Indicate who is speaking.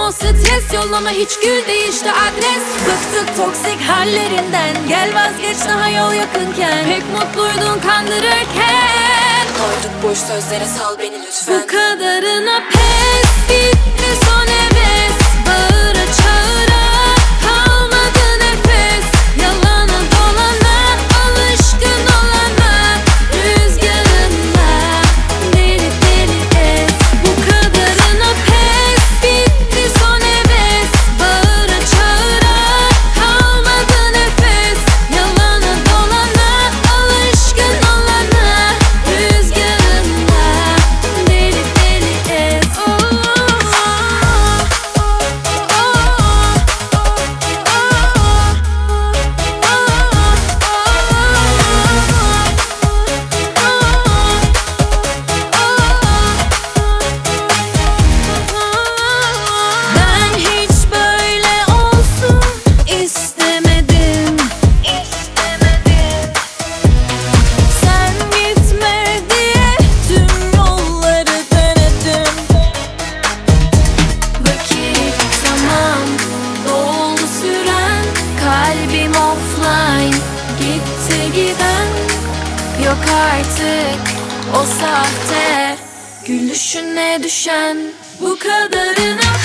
Speaker 1: o stres, yollama hiç gül değişti adres. Bıktık toksik hallerinden, gel vazgeç daha yol yakınken. Pek mutluydun kandırırken, koyduk boş sözlere, sal beni lütfen. Bu kadarına pes, bitti son heves. Bağıra çağıra kalmadı nefes. Yalana dolana alışkın olana, rüzgarında deli deli es. Bu kadarına pes, bitti son heves. Bağıra çağıra kalmadı nefes. Yalana dolana alışkın olana, rüzgarında deli deli es. Ben hiç böyle olsun istemedim. Sen gitme diye tüm yolları denedim. Vakit zaman doldu süren, kalbim offline gitti giden. Yok artık o sahte gülüşüne düşen. Bu kadarına